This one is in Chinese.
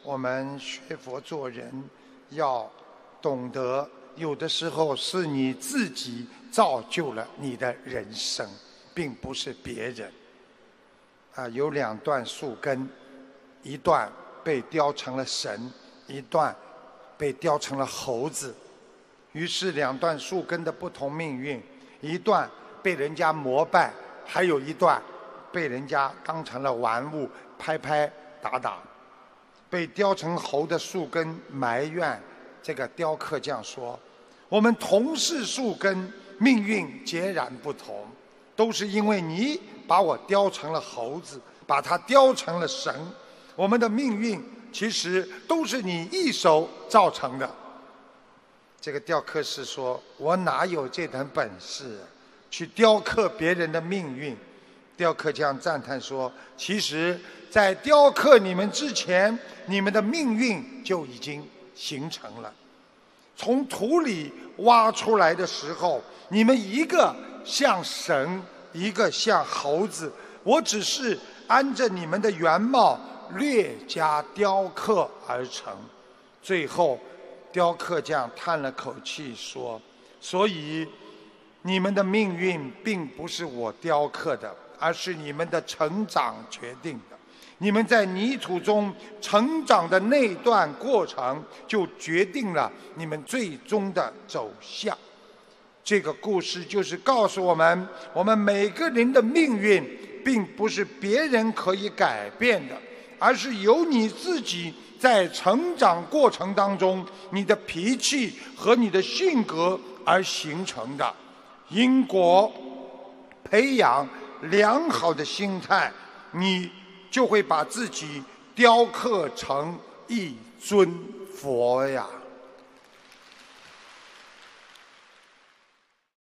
我们学佛做人要懂得，有的时候是你自己造就了你的人生，并不是别人。有2段树根，一段被雕成了神，一段被雕成了猴子。于是2段树根的不同命运，一段被人家膜拜，还有一段被人家当成了玩物，拍拍打打。被雕成猴的树根埋怨这个雕刻匠说：我们同是树根，命运截然不同，都是因为你把我雕成了猴子，把它雕成了神，我们的命运其实都是你一手造成的。这个雕刻师说：我哪有这等本事去雕刻别人的命运？雕刻匠赞叹说：其实在雕刻你们之前，你们的命运就已经形成了。从土里挖出来的时候，你们一个像神，一个像猴子，我只是按着你们的原貌略加雕刻而成。最后雕刻匠叹了口气说：所以你们的命运并不是我雕刻的，而是你们的成长决定的。你们在泥土中成长的那段过程，就决定了你们最终的走向。这个故事就是告诉我们，我们每个人的命运并不是别人可以改变的，而是由你自己在成长过程当中，你的脾气和你的性格而形成的。因果培养良好的心态，你就会把自己雕刻成一尊佛呀。